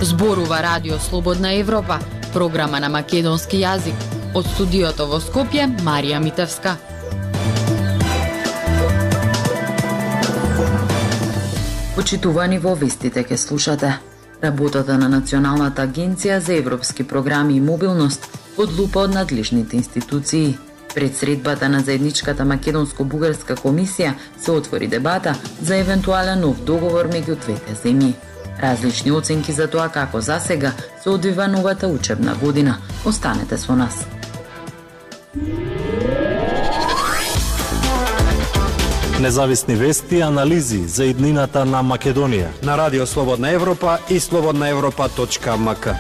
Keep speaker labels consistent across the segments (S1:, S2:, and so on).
S1: Зборува Радио Слободна Европа, програма на македонски јазик. Од студиото во Скопје, Марија Митевска. Почитувани, во вестите ке слушате. Работата на Националната агенција за европски програми и мобилност под лупа од надлежните институции. Пред средбата на заедничката македонско-бугарска комисија се отвори дебата за евентуален нов договор меѓу двете земји. Различни оценки за тоа како засега се одвива новата учебна година. Останете со нас.
S2: Независни вести и анализи за иднината на Македонија
S3: на Радио Слободна Европа и slobodnaevropa.mk.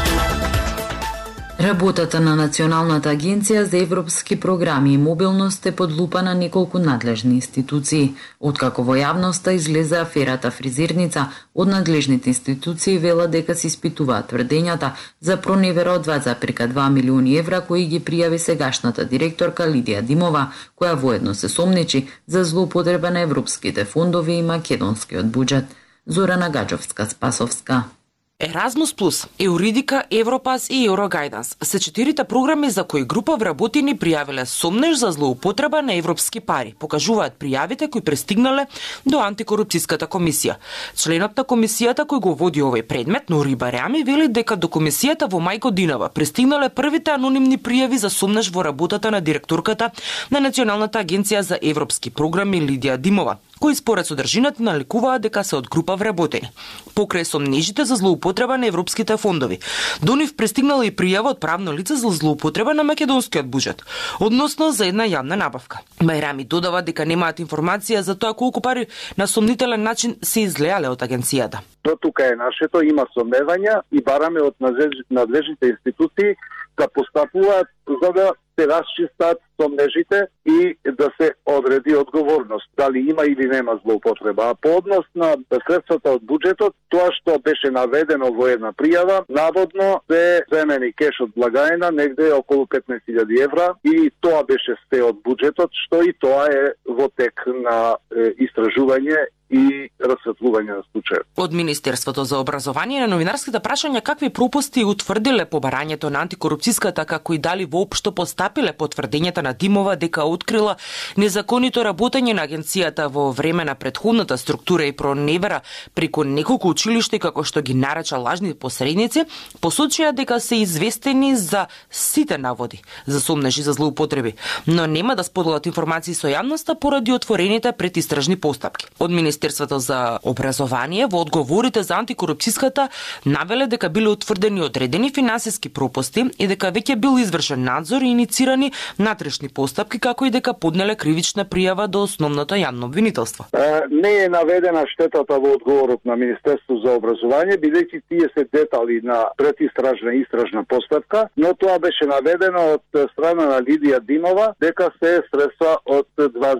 S1: Работата на Националната агенција за европски програми и мобилност е под лупа на неколку надлежни институции. Откако во јавноста излезе аферата Фризерница, од надлежните институции велат дека се испитуваат тврдењата за проневера од 2,2 милиони евра кои ги пријави сегашната директорка Лидија Димова, која воедно се сомнечи за злоупотреба на европските фондови и македонскиот буџет. Зорана Гаджовска-Спасовска.
S4: Еразмус Плюс, Еуридика, Европас и Еврогайданс се 4 програми за кои група вработени пријавиле сомнеж за злоупотреба на европски пари, покажуваат пријавите кои пристигнале до антикорупцијската комисија. Членот на комисијата кој го води овој предмет, Нори Барјами, вели дека до комисијата во мај годинава пристигнале првите анонимни пријави за сомнеж во работата на директорката на Националната агенција за европски програми Лидија Димова, кои според содржината наликуваат дека се од група вработени. Покрај сомнежите за злоупотреба на европските фондови, до нив пристигнала и пријава од правно лице за злоупотреба на македонскиот буџет, односно за една јавна набавка. Бајрами додава дека немаат информација за тоа колку пари на сомнителен начин се излеале од агенцијата.
S5: До тука е нашето, има сомневања и бараме од надлежните институции да постапуваат за да се расчистат сомнежите и да се одреди одговорност, дали има или нема злоупотреба. А по однос на средствата од буџетот, тоа што беше наведено во една пријава, наводно се земени кеш од благајна, негде околу 15.000 евра, и тоа беше се од буџетот, што и тоа е во тек на истражување и расветлување на случајот.
S4: Од Министерството за образование на новинарските прашања какви пропусти утврдиле по барањето на антикорупцијската, како и дали воопшто постапиле по тврдењата на Димова дека открила незаконито работење на агенцијата во време на претходната структура и проневера преку неколку училишта, како што ги нареча лажни посредници, посочија дека се известени за сите наводи за сомнежи за злоупотреби, но нема да споделат информации со јавноста поради отворените предистражни постапки. Од Министерството за образование во одговорите за антикорупцијската навеле дека биле утврдени одредени финансиски пропусти и дека веќе бил извршен надзор и иницирани натрешни постапки, како и дека поднеле кривична пријава до основното јавно обвинителство.
S5: Не е наведена штетата во одговорот на Министерството за образование, бидејќи тие се детали на предистражна и истражна постапка, но тоа беше наведено од страна на Лидија Димова дека се средства од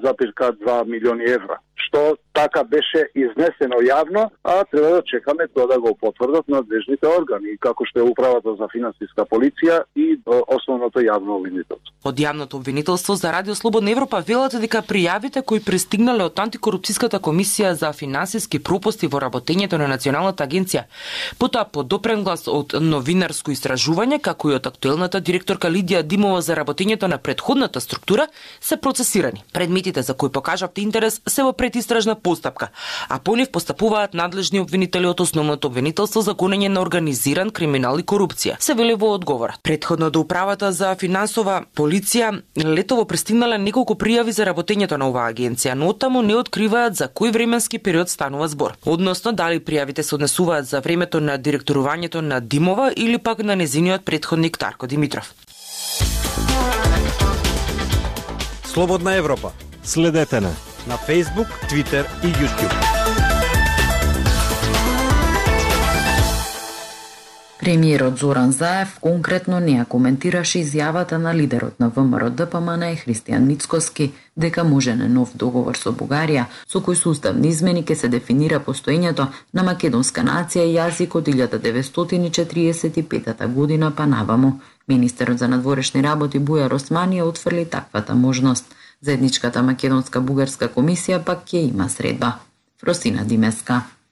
S5: 2,2 милиони евра, што така беше изнесено јавно, а треба да чекаме тоа да го потврдат надлежните органи, како што е Управата за финансиска полиција и основното јавно обвинителство.
S4: Од јавното обвинителство за Радио Слободна Европа велат дека пријавите кои пристигнале од антикорупцијската комисија за финансиски пропусти во работењето на Националната агенција, потоа подопрен глас од новинарско истражување, како и од актуелната директорка Лидија Димова за работењето на претходната структура, се процесирани. Предметите за кои покажавте интерес се во предистражна постапка, а по нив постапуваат надлежни обвинители од основното обвинителство за гонење на организиран криминал и корупција, се вели во одговорот. Претходно до Управата за финансова полиција летово пристигнале неколку пријави за работењето на оваа агенција, но оттаму не откриваат за кој временски период станува збор, односно дали пријавите се однесуваат за времето на директорувањето на Димова или пак на незиниот претходник Дарко Димитров.
S3: Слободна Европа.
S2: Следете на
S3: Facebook, Twitter и YouTube.
S1: Премиерот Зоран Заев конкретно не ја коментираше изјавата на лидерот на ВМРО ДПМН Христијан Мицкоски дека можене нов договор со Бугарија, со кој со уставни измени ќе се дефинира постоењето на македонска нација и јазик од 1945 година па наваму. Министерот за надворешни работи Бујар Османи ја утврли таквата можност. Заедничката македонска-бугарска комисија пак ќе има средба. Фросина Димеска.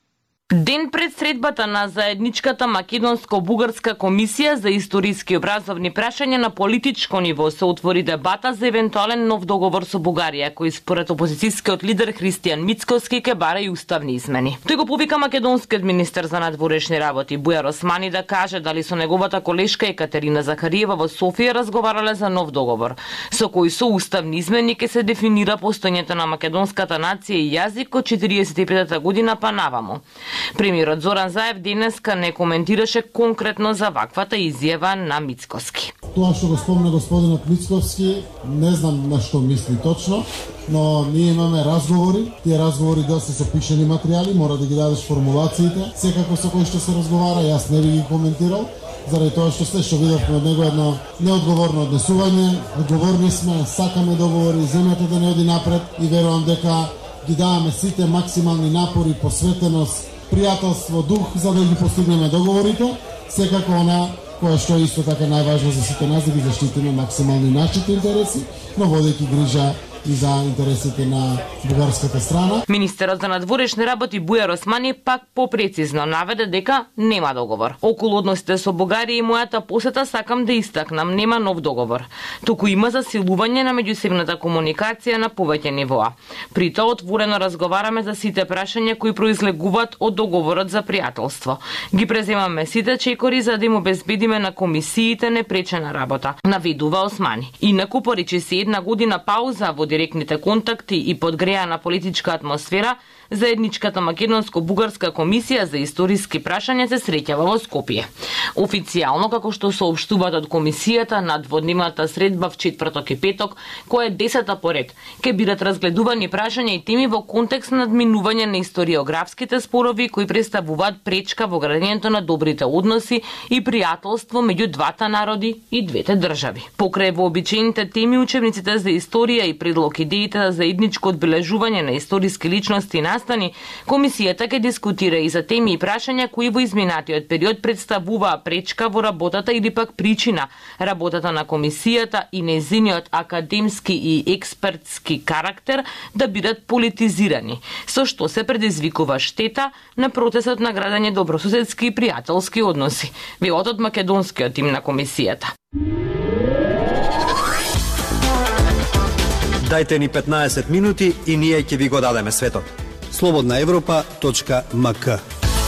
S4: Ден пред средбата на заедничката македонско-бугарска комисија за историски и образовни прашања на политичко ниво се отвори дебата за евентуален нов договор со Бугарија, кој според опозицијскиот лидер Христијан Мицкоски ќе бара и уставни измени. Тој го повика македонскиот министер за надворешни работи Бујар Османи да каже дали со неговата колешка Екатерина Захариева во Софија разговарале за нов договор, со кој со уставни измени ќе се дефинира постоењето на македонската нација и јазик од 45-та година па наваму. Премиерот Зоран Заев денеска не коментираше конкретно за ваквата изјава на Мицкоски.
S6: Тоа што го спомна господинот Мицкоски, не знам на што мисли точно, но ние имаме разговори. Тие разговори доста се пишени материјали, мора да ги дадеш формулациите, секако со кој што се разговара, јас не би ги коментирал, заради тоа што што видовме од него едно неодговорно однесување. Договорни сме, сакаме договори, земјата да не оди напред и верувам дека ги даваме сите максимални напори, посветеност, пријателство, дух, за да ги постигнеме договорите. Секако она која што е исто така најважно за сите нас, да ги заштитиме максимално нашите интереси, но водејќи грижа и за интересите на бугарската страна.
S4: Министерот за надворешни работи Бујар Османи пак попрецизно наведе дека нема договор. Околу односите со Бугарија и мојата посета сакам да истакнам, нема нов договор. Туку има засилување на меѓусебната комуникација на повеќе нивоа. При тоа отворено разговараме за сите прашања кои произлегуваат од договорот за пријателство. Ги преземаме сите чекори за да им обезбедиме на комисиите непречена работа, наведува Османи. Инаку поречи се една година пауза во директните контакти и подгреана политичка атмосфера, заедничката македонско-бугарска комисија за историски прашања се среќава во Скопје. Официјално, како што соопштуваат од комисијата, на дводневната средба в четврток и петок, која е 10-та поред, ќе бидат разгледувани прашања и теми во контекст на надминување на историографските спорови кои представуваат пречка во градењето на добрите односи и пријателство меѓу двата народи и двете држави. Покрај вообичаените теми, учебниците за историја и предлог идеите за заедничко одбележување на историски личности и настани, комисијата ќе дискутира и за теми и прашања кои во изминатиот период представуваа пречка во работата или пак причина работата на комисијата и нејзиниот академски и експертски карактер да бидат политизирани, со што се предизвикува штета на процесот на градење добрососедски и пријателски односи, велат од македонскиот тим на комисијата.
S3: Дајте ни 15 минути и ние ќе ви го дадеме светот.
S7: slobodnaevropa.mk.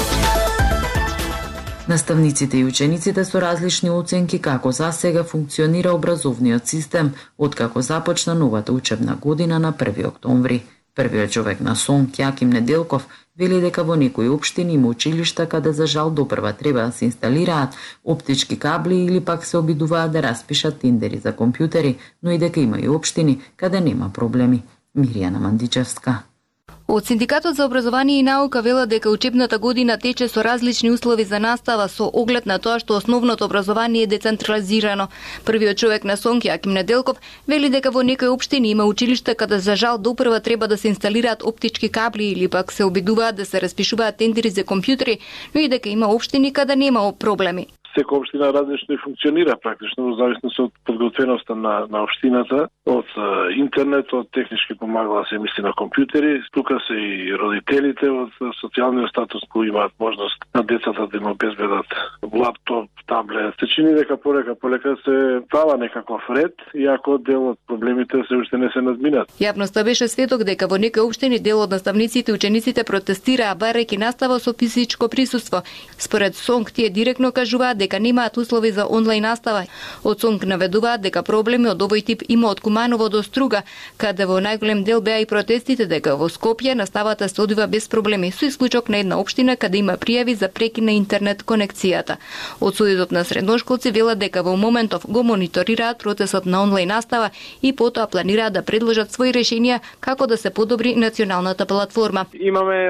S1: Наставниците и учениците со различни оценки како за сега функционира образовниот систем откако започна новата учебна година на 1 октомври. Првиот човек на СОНК, Јаким Неделков, вели дека во некои општини има училишта каде за жал допрва треба да се инсталираат оптички кабли или пак се обидуваат да распишат тендери за компјутери, но и дека има и општини каде нема проблеми. Миријана Мандичевска.
S8: Од Синдикатот за образование и наука велат дека учебната година тече со различни услови за настава со оглед на тоа што основното образование е децентрализирано. Првиот човек на СОНК, Јаким Неделков, вели дека во некои општини има училишта каде за жал допрва треба да се инсталираат оптички кабли или пак се обидуваат да се распишуваат тендери за компјутери, но и дека има општини каде нема проблеми.
S9: Секоја општина различно и функционира практично во зависност од подготвеноста на општината, од интернет, од технички помагала се мисли на компјутери. Тука се и родителите од социјалниот статус кои имаат можност на децата да им обезбедат лаптоп, таблет. Се чини дека полека се става некаков ред, иако дел од проблемите се уште не се надминат.
S8: Јавноста беше сведок дека во некои општини дел од наставниците и учениците протестираа барајќи настава со физичко присуство. Според СОНК тие директно кажуваат дека немаат услови за онлайн настава. Од СОНК наведуваат дека проблеми од овој тип има од Куманово до Струга, каде во најголем дел беа и протестите дека во Скопје наставата се одвива без проблеми, со исклучок на една општина каде има пријави за прекин на интернет конекцијата. Од Сојузот на средношколци велат дека во моментов го мониторираат процесот на онлайн настава и потоа планираат да предложат своји решенија како да се подобри националната платформа.
S10: Имаме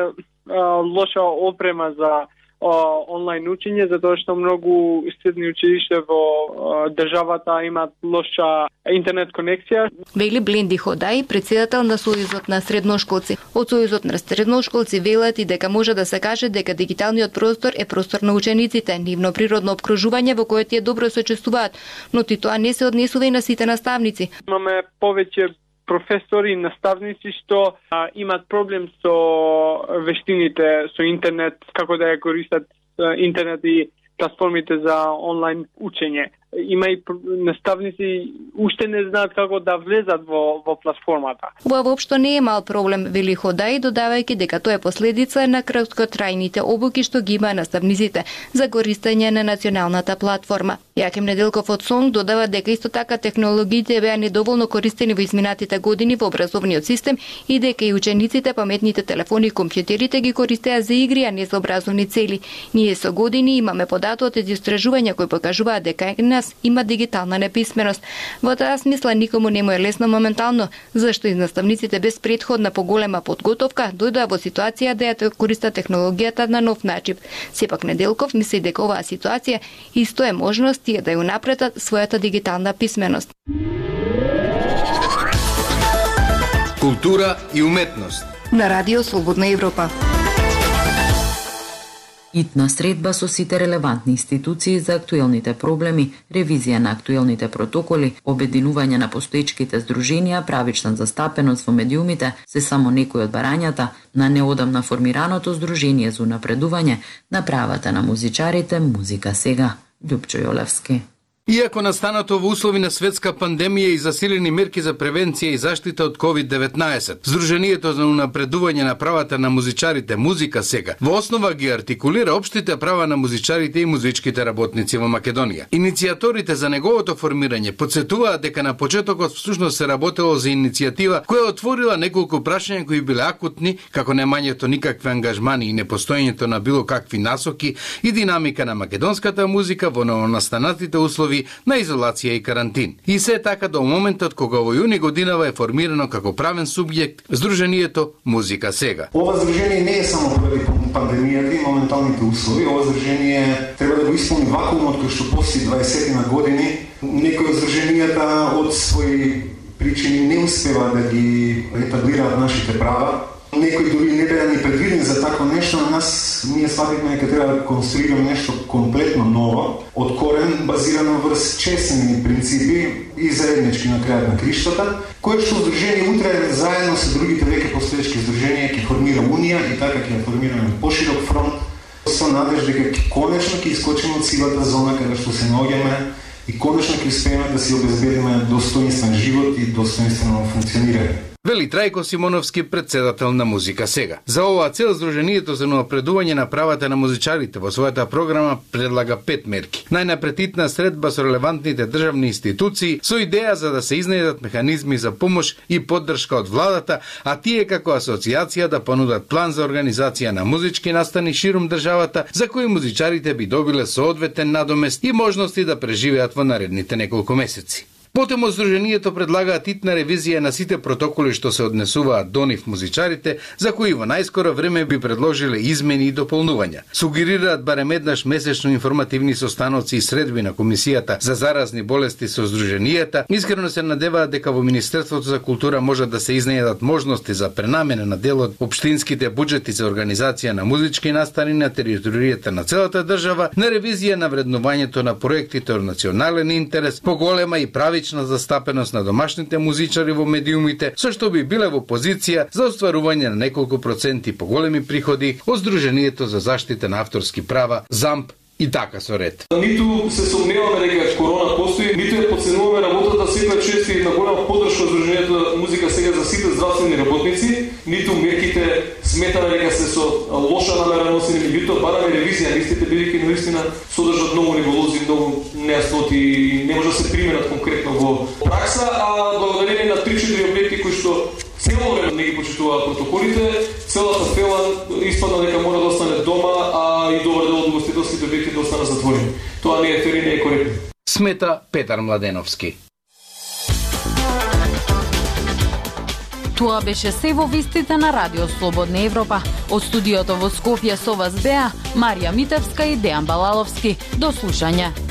S10: лоша опрема за онлайн учење, затоа што многу средни училишта во државата имаат лоша интернет конекција.
S8: Вели Бленди Ходај, претседател на Сојузот на средношколци. Од Сојузот на средношколци велат и дека може да се каже дека дигиталниот простор е простор на учениците, нивно природно опкружување во кое тие добро се чувствуваат, но ти тоа не се однесува и на сите наставници.
S10: Имаме повеќе професори, наставници што имат проблем со вештините, со интернет, како да ја користат интернет и платформите за онлайн учење. Има и наставници уште не знаат како да влезат во платформата.
S8: Ова воопшто не е мал проблем, вели Ходај, додавајќи дека тоа е последица на краткотрајните обуки што ги има наставниците за користење на националната платформа. Јаким Неделков од СОНГ додава дека исто така технологиите беа недоволно користени во изминатите години во образовниот систем и дека и учениците паметните телефони и компјутерите ги користеа за игри, а не за образовни цели. Ние со години имаме податоци од истражувања кои покажуваат дека нас има дигитална неписменост. Во таа смисла никому не му е лесно моментално, зашто и наставниците без претходна поголема подготовка дојдоа во ситуација да ја користат технологијата на нов начин. Сепак Неделков мисли дека оваа ситуација исто е можност тие да ја унапредат својата дигитална писменост.
S7: Култура и уметност
S8: На Радио Слободна Европа.
S1: Итна средба со сите релевантни институции за актуелните проблеми, ревизија на актуелните протоколи, обединување на постоечките здруженија, правична застапеност во медиумите се само некои од барањата на неодамна формираното Здружение за унапредување на правата на музичарите Музика сега. Љупчо Јолевски.
S7: Иако настанато во услови на светска пандемија и засилени мерки за превенција и заштита од COVID-19, Здруженијето за унапредување на правата на музичарите Музика сега во основа ги артикулира општите права на музичарите и музичките работници во Македонија. Иницијаторите за неговото формирање потсетуваат дека на почетокот всушност се работело за иницијатива која отворила неколку прашања кои биле акутни, како немањето никакви ангажмани и непостоењето на било какви насоки и динамика на македонската музика во новонастанатите услови на изолација и карантин. И се така до моментот кога во јуни годинава е формирано како правен субјект Здруженијето Музика сега.
S11: Ова здружение не е само поради пандемијата и моменталните услови. Ова здружение треба да го исполни вакуумот кој што после 20 на години некои од здруженијата од своји причини не успева да ги етаблираат нашите права. Некои дури не беа ни предвидени за такво нешто, на нас ние свативме дека треба да конструираме нешто комплетно ново, од корен, базирано врз честни принципи и заеднички на крајот на криштата, кое што здружение утре заедно со другите веќе постоечки здруженија ќе формира Унија и така ќе формираме поширок фронт со надеж дека конечно ќе искочиме од сивата зона каде што се наоѓаме и конечно ќе успееме да си обезбедиме достоинствен живот и достоинствено функционирање.
S7: Вели Трајко Симоновски, председател на Музика сега. За оваа цел Здруженијето за унапредување на правата на музичарите во својата програма предлага 5 мерки. Најнапред итна средба со релевантните државни институции со идеја за да се изнајдат механизми за помош и поддршка од владата, а тие како асоциација да понудат план за организација на музички настани ширум државата за кои музичарите би добиле соодветен надомест и можности да преживеат во наредните неколку месеци. Потоа Здруженијето предлагаат итна ревизија на сите протоколи што се однесуваат до нив музичарите, за кои во најскоро време би предложиле измени и дополнувања. Сугерираат барем еднаш месечно информативни состаноци и средби на Комисијата за заразни болести со Здруженијата. Искрено се надеваат дека во Министерството за култура може да се изнајдат можности за пренамена на дел од општинските буџети за организација на музички настани на територијата на целата држава, на ревизија на вреднувањето на проектите од национален интерес, поголема и правична застапеност на домашните музичари во медиумите, со што би биле во позиција за остварување на неколку проценти поголеми приходи од Здруженијето за заштита на авторски права, ЗАМП и така со ред.
S12: Ниту се сомневаме дека корона постои, ниту ја подценуваме работата секоја чест и на голема поддршка од Здруженијето Музика сега за сите здравствени работници, ниту мерките сметаме дека се со лоша намера носени, меѓутоа бараме ревизија на истите, бидејќи навистина содржат многу неболози, многу нејасноти и не може да се применат конкретно во пракса, а благодарение на 3-4 објекти кои што цело време не ги почитуваат протоколите, целата фела испадна дека мора да остане дома, а и добар дел од угостителските објекти да останат затворени. Тоа не е фер и не е коректно.
S7: Смета Петар Младеновски.
S13: Тоа беше се во вестите на Радио Слободна Европа. Од студиото во Скопје со вас беа Марија Митевска и Дејан Балаловски. До слушање.